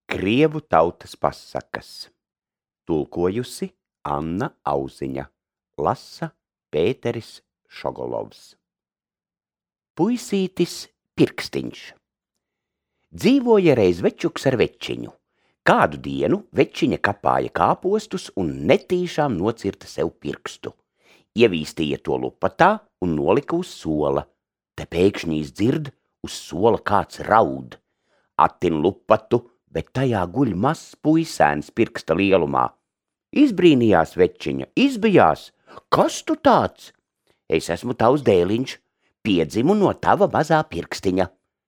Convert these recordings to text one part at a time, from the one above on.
Krievu tautas pasakas. Tulkojusi Anna Auziņa. Lasa Pēteris Šogolovs. Puisītis Pirkstiņš. Dzīvoja reiz večuks ar večiņu. Kādu dienu večiņa kapāja kāpostus un netīšām nocirta sev pirkstu. Ievīstīja to lupatā un nolika uz sola. Te pēkšņi dzird uz sola kāds raud. Attin lupatu, bet tajā guļ mazs puisēns pirksta lielumā. Izbrīnījās večiņa, izbijās. Kas tu tāds? Es esmu tavs dēliņš, piedzimu no tava mazā pirkstiņa.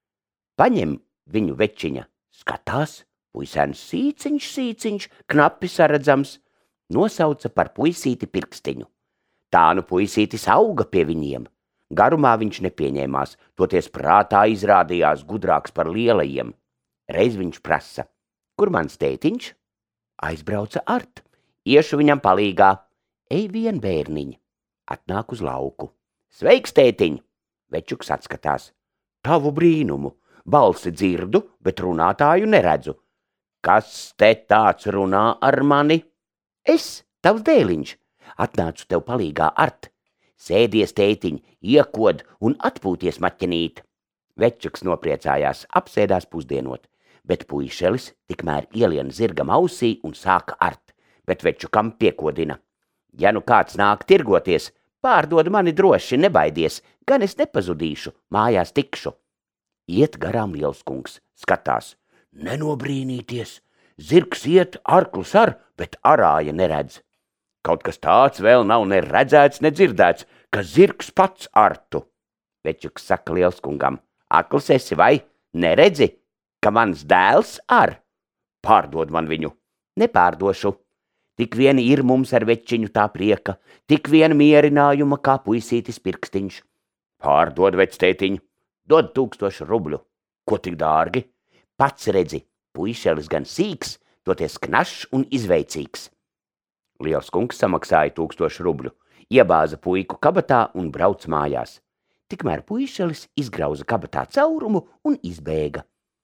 Paņem viņu večiņa, skatās, puisēns sīciņš, knapi saredzams, nosauca par puisīti Pirkstiņu. Tā nu puisītis auga pie viņiem. Garumā viņš nepieņēmās, toties prātā izrādījās gudrāks par lielajiem. Reiz viņš prasa, kur mans tētiņš? Aizbrauca Art, iešu viņam palīgā. Ej vien, bērniņ, atnāk uz lauku. Sveiks, tētiņ! Večuks atskatās. Tavu brīnumu, balsi dzirdu, bet runātāju neredzu. Kas te tāds runā ar mani? Es, tavs dēliņš, atnācu tev palīgā, Art. Sēdies, tētiņ, iekod un atpūties maķenīt. Večuks nopriecājās, apsēdās pusdienot, bet puišelis tikmēr ielien zirgam ausī un sāka art, bet večukam piekodina. Ja nu kāds nāk tirgoties, pārdod mani droši, nebaidies, gan es nepazudīšu, mājās tikšu. Iet garām lielskungs, skatās. Nenobrīnīties, zirgs iet, arklis ar, bet arāja neredz. Kaut kas tāds vēl nav ne redzēts, ne dzirdēts, ka zirgs pats artu. Večuks saka lielskungam, akls esi vai? Neredzi, ka mans dēls ar? Pārdod man viņu. Nepārdošu. Tik vien ir mums ar večiņu tā prieka, tik vien mierinājuma kā puisītis Pirkstiņš. Pārdod, vectētiņ, dod 1000 rubļu. Ko tik dārgi? Pats redzi, puišelis gan sīks, toties knašs un izveicīgs. Lielskungs samaksāja 1000 rubļu, iebāza puiku kabatā un brauc mājās. Tikmēr puišelis izgrauza kabatā caurumu un izbēga.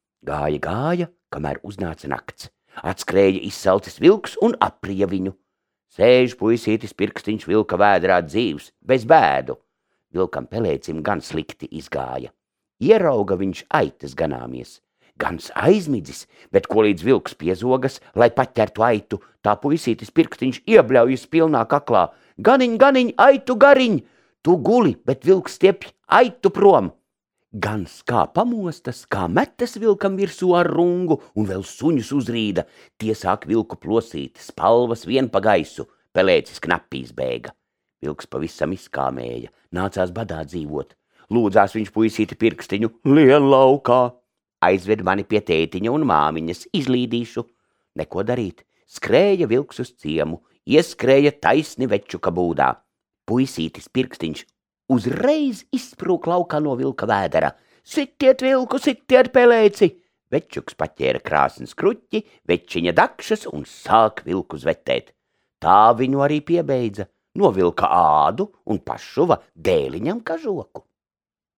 Gāja, kamēr uznāca nakts. Atskrēja izsalcis vilks un aprija viņu. Sēž puisītis Pirkstiņš vilka vēdrā dzīvs, bez bēdu. Vilkam pelēcim gan slikti izgāja. Ierauga viņš aitas ganāmies. Gans aizmidzis, bet ko līdz vilks piezogas, lai paķertu aitu, tā puisītis Pirkstiņš iebļaujas pilnā kaklā. Ganiņ, aitu gariņ! Tu guli, bet vilks stiepj aitu prom. Gans kā pamostas, kā metas vilkam virsū ar rungu un vēl suņus uzrīda. Tie sāk vilku plosīt, spalvas vien pa gaisu, pelēcis knapi izbēga. Vilks pavisam izkāmēja, nācās badā dzīvot. Lūdzās viņš puisīti Pirkstiņu, lien laukā. Aizved mani pie tētiņa un māmiņas, izlīdīšu. Neko darīt, skrēja vilks uz ciemu, ieskrēja taisni večuka būdā. Puisītis Pirkstiņš uzreiz izsprūk laukā no vilka vēdera. Sitiet vilku, sitiet pelēci! Večuks paķēra krāsnes kruķi, večiņa dakšas un sāk vilku zvetēt. Tā viņu arī piebeidza, novilka ādu un pašuva dēliņam kažoku.